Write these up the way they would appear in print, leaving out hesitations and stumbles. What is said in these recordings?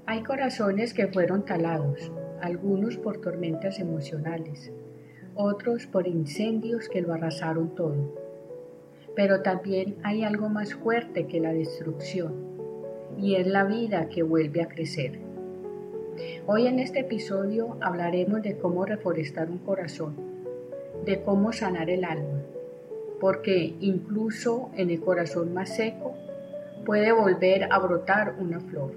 Hay corazones que fueron talados, algunos por tormentas emocionales, otros por incendios que lo arrasaron todo. Pero también hay algo más fuerte que la destrucción, y es la vida que vuelve a crecer. Hoy en este episodio hablaremos de cómo reforestar un corazón, de cómo sanar el alma, porque incluso en el corazón más seco puede volver a brotar una flor.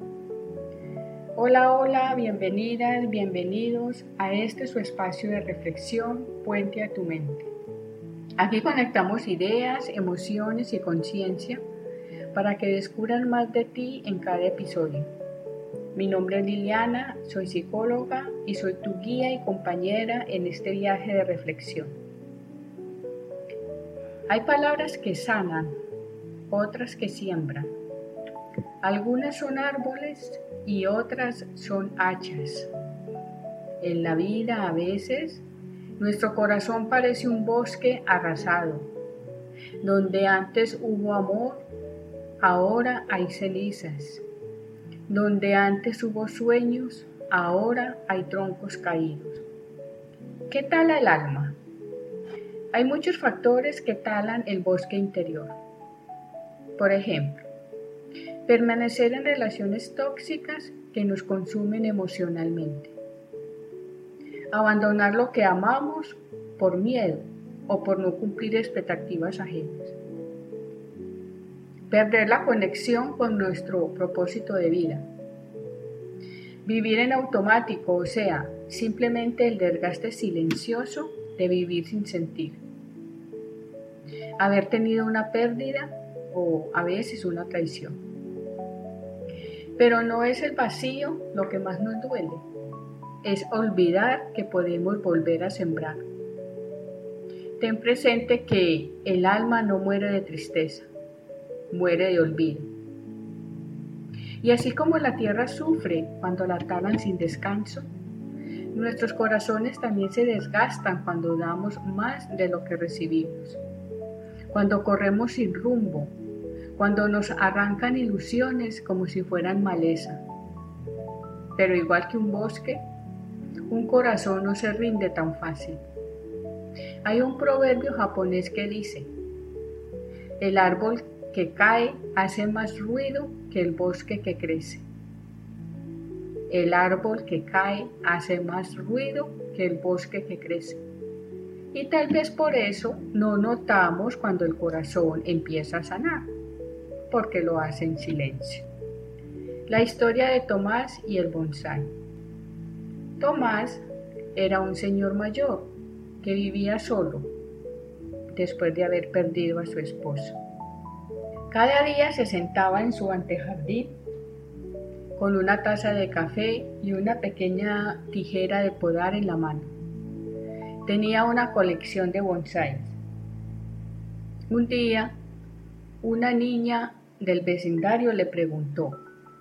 Hola, bienvenidas, bienvenidos a este su espacio de reflexión, Puente a tu mente. Aquí conectamos ideas, emociones y conciencia para que descubran más de ti en cada episodio. Mi nombre es Liliana, soy psicóloga y soy tu guía y compañera en este viaje de reflexión. Hay palabras que sanan, otras que siembran. Algunas son árboles y otras son hachas. En la vida a veces nuestro corazón parece un bosque arrasado, donde antes hubo amor, ahora hay cenizas. Donde antes hubo sueños, ahora hay troncos caídos. ¿Qué tala el alma? Hay muchos factores que talan el bosque interior. Por ejemplo, permanecer en relaciones tóxicas que nos consumen emocionalmente. Abandonar lo que amamos por miedo o por no cumplir expectativas ajenas. Perder la conexión con nuestro propósito de vida. Vivir en automático, o sea, simplemente el desgaste silencioso de vivir sin sentir. Haber tenido una pérdida o a veces una traición. Pero no es el vacío lo que más nos duele, es olvidar que podemos volver a sembrar. Ten presente que el alma no muere de tristeza, muere de olvido. Y así como la tierra sufre cuando la talan sin descanso, nuestros corazones también se desgastan cuando damos más de lo que recibimos, cuando corremos sin rumbo, cuando nos arrancan ilusiones como si fueran maleza. Pero igual que un bosque, un corazón no se rinde tan fácil. Hay un proverbio japonés que dice: el árbol que cae hace más ruido que el bosque que crece. El árbol que cae hace más ruido que el bosque que crece. Y tal vez por eso no notamos cuando el corazón empieza a sanar, porque lo hace en silencio. La historia de Tomás y el bonsái. Tomás era un señor mayor que vivía solo después de haber perdido a su esposo. Cada día se sentaba en su antejardín con una taza de café y una pequeña tijera de podar en la mano. Tenía una colección de bonsáis. Un día, una niña del vecindario le preguntó: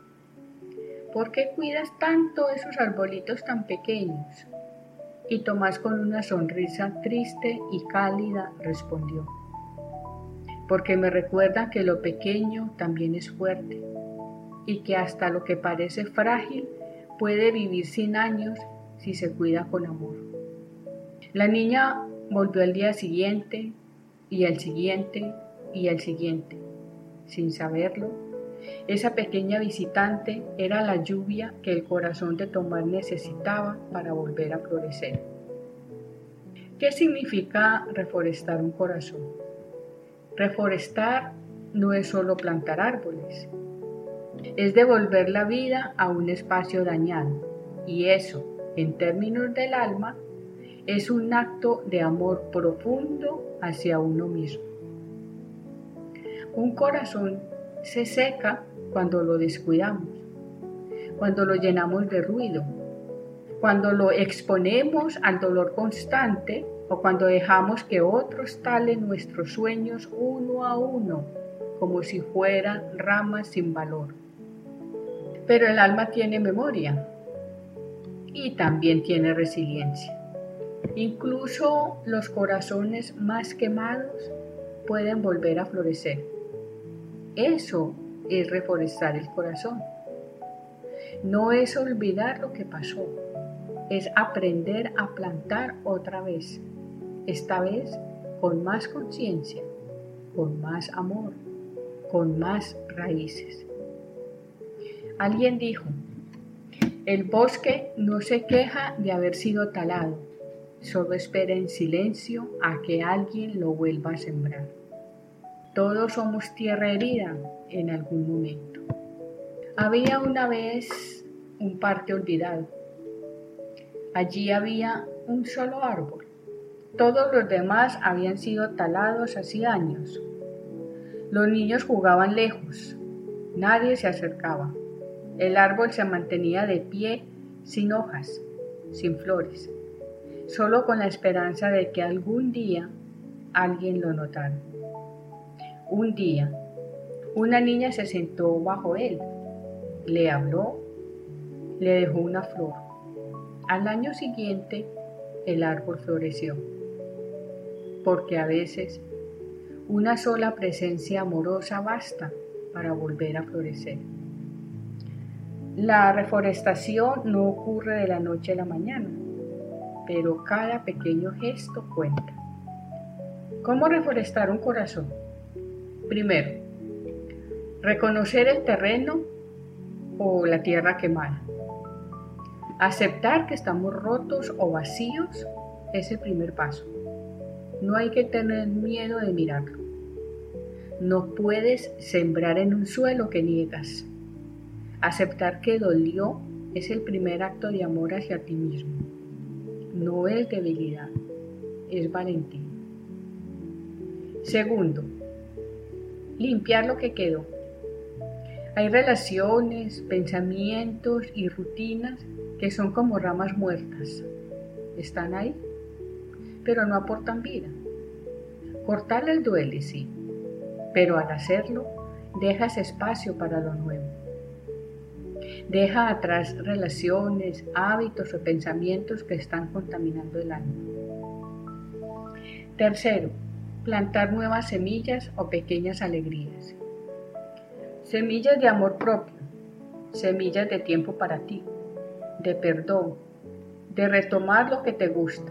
¿por qué cuidas tanto esos arbolitos tan pequeños? Y Tomás, con una sonrisa triste y cálida, respondió: porque me recuerda que lo pequeño también es fuerte y que hasta lo que parece frágil puede vivir 100 años si se cuida con amor. La niña volvió al día siguiente y al siguiente y al siguiente. Sin saberlo, esa pequeña visitante era la lluvia que el corazón de Tomás necesitaba para volver a florecer. ¿Qué significa reforestar un corazón? Reforestar no es solo plantar árboles, es devolver la vida a un espacio dañado, y eso, en términos del alma, es un acto de amor profundo hacia uno mismo. Un corazón se seca cuando lo descuidamos, cuando lo llenamos de ruido, cuando lo exponemos al dolor constante o cuando dejamos que otros talen nuestros sueños uno a uno, como si fueran ramas sin valor. Pero el alma tiene memoria y también tiene resiliencia. Incluso los corazones más quemados pueden volver a florecer. Eso es reforestar el corazón. No es olvidar lo que pasó, es aprender a plantar otra vez, esta vez con más conciencia, con más amor, con más raíces. Alguien dijo, el bosque no se queja de haber sido talado, solo espera en silencio a que alguien lo vuelva a sembrar. Todos somos tierra herida en algún momento. Había una vez un parque olvidado. Allí había un solo árbol. Todos los demás habían sido talados hacía años. Los niños jugaban lejos. Nadie se acercaba. El árbol se mantenía de pie, sin hojas, sin flores, solo con la esperanza de que algún día alguien lo notara. Un día, una niña se sentó bajo él, le habló, le dejó una flor. Al año siguiente, el árbol floreció, porque a veces una sola presencia amorosa basta para volver a florecer. La reforestación no ocurre de la noche a la mañana, pero cada pequeño gesto cuenta. ¿Cómo reforestar un corazón? Primero, reconocer el terreno o la tierra quemada. Aceptar que estamos rotos o vacíos es el primer paso. No hay que tener miedo de mirarlo. No puedes sembrar en un suelo que niegas. Aceptar que dolió es el primer acto de amor hacia ti mismo. No es debilidad, es valentía. Segundo, limpiar lo que quedó. Hay relaciones, pensamientos y rutinas que son como ramas muertas. Están ahí, pero no aportan vida. Cortarlas duele, sí, pero al hacerlo, dejas espacio para lo nuevo. Deja atrás relaciones, hábitos o pensamientos que están contaminando el alma. Tercero, plantar nuevas semillas o pequeñas alegrías. Semillas de amor propio, semillas de tiempo para ti, de perdón, de retomar lo que te gusta.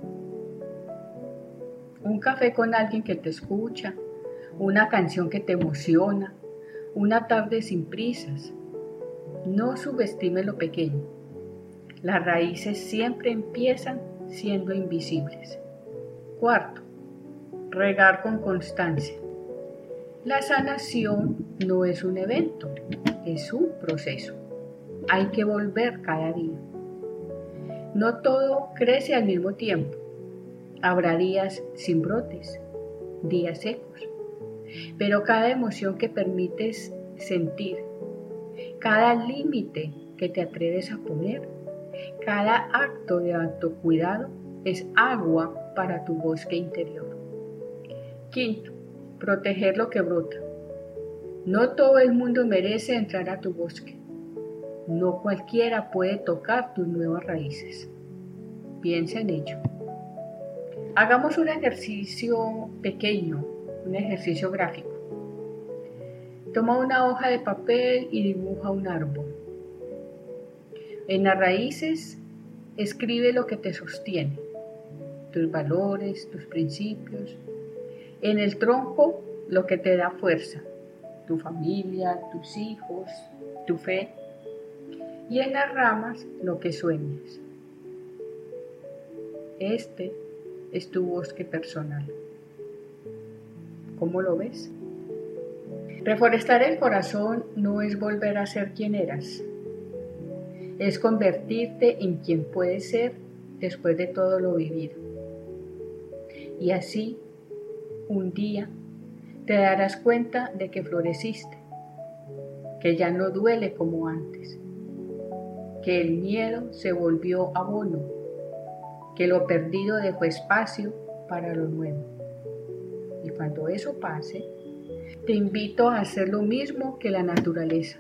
Un café con alguien que te escucha, una canción que te emociona, una tarde sin prisas. No subestime lo pequeño. Las raíces siempre empiezan siendo invisibles. Cuarto, regar con constancia. La sanación no es un evento, es un proceso. Hay que volver cada día. No todo crece al mismo tiempo. Habrá días sin brotes, días secos. Pero cada emoción que permites sentir, cada límite que te atreves a poner, cada acto de autocuidado es agua para tu bosque interior. Quinto, proteger lo que brota. No todo el mundo merece entrar a tu bosque. No cualquiera puede tocar tus nuevas raíces. Piensa en ello. Hagamos un ejercicio pequeño, un ejercicio gráfico. Toma una hoja de papel y dibuja un árbol. En las raíces, escribe lo que te sostiene, tus valores, tus principios. En el tronco, lo que te da fuerza, tu familia, tus hijos, tu fe. Y en las ramas, lo que sueñas. Este es tu bosque personal. ¿Cómo lo ves? Reforestar el corazón no es volver a ser quien eras. Es convertirte en quien puedes ser después de todo lo vivido. Y así, un día, te darás cuenta de que floreciste, que ya no duele como antes, que el miedo se volvió abono, que lo perdido dejó espacio para lo nuevo. Y cuando eso pase, te invito a hacer lo mismo que la naturaleza.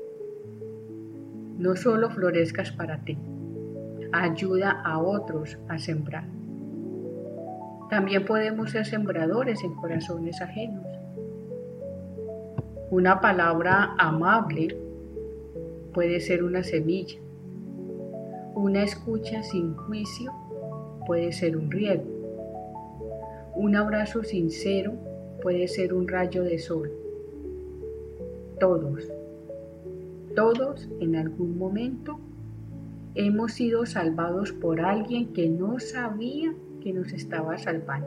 No solo florezcas para ti, ayuda a otros a sembrar. También podemos ser sembradores en corazones ajenos. Una palabra amable, puede ser una semilla. Una escucha sin juicio puede ser un riego. Un abrazo sincero puede ser un rayo de sol. Todos en algún momento hemos sido salvados por alguien que no sabía que nos estaba salvando.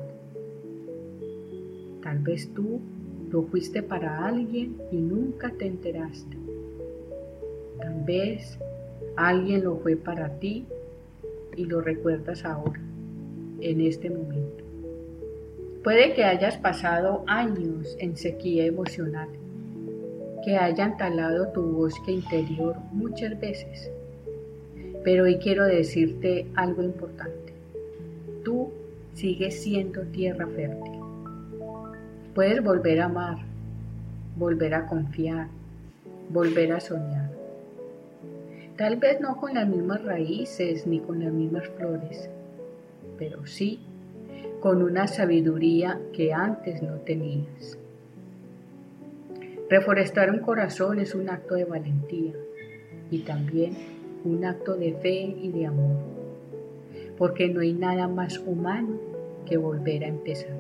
Tal vez tú lo fuiste para alguien y nunca te enteraste. Tal vez alguien lo fue para ti y lo recuerdas ahora, en este momento. Puede que hayas pasado años en sequía emocional, que hayan talado tu bosque interior muchas veces, pero hoy quiero decirte algo importante. Tú sigues siendo tierra fértil. Puedes volver a amar, volver a confiar, volver a soñar. Tal vez no con las mismas raíces ni con las mismas flores, pero sí con una sabiduría que antes no tenías. Reforestar un corazón es un acto de valentía y también un acto de fe y de amor, porque no hay nada más humano que volver a empezar.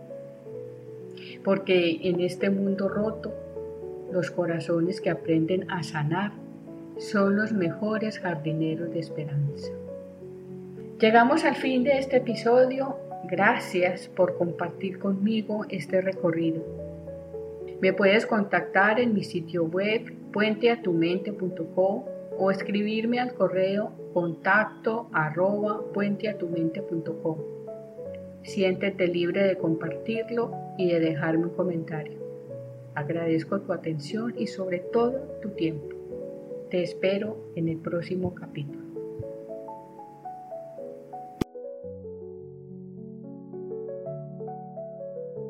Porque en este mundo roto, los corazones que aprenden a sanar son los mejores jardineros de esperanza. Llegamos al fin de este episodio. Gracias por compartir conmigo este recorrido. Me puedes contactar en mi sitio web puenteatumente.com o escribirme al correo contacto@puenteatumente.com. Siéntete libre de compartirlo y de dejarme un comentario. Agradezco tu atención y sobre todo tu tiempo. Te espero en el próximo capítulo.